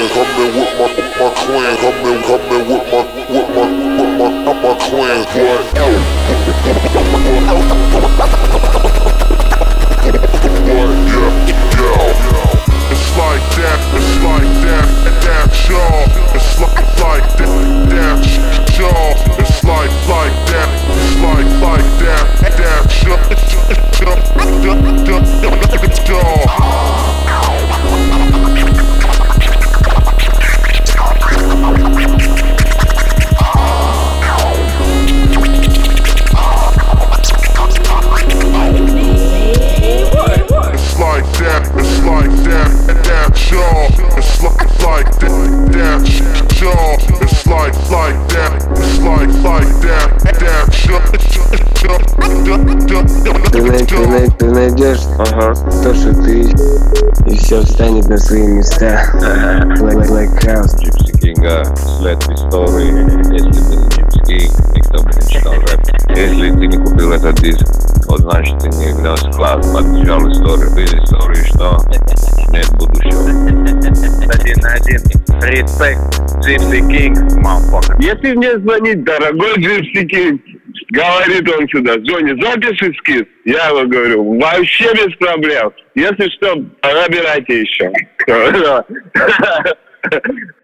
Ты найдешь то, что ты и все встанет на свои места. Like house. Gypsy King, след в истории. Если бы не Gypsy King, никто бы не читал рэп. Если ты не купил этот диск, вот значит ты не внес вклад, поддержал историю. Без истории что? Нет будущего. 1 на 1. Респект, Gypsy King, motherfucker. Если мне звонит дорогой Gypsy King, говорит он сюда: Джонни, запиши скид. Я его говорю, вообще без проблем. Если что, набирайте еще.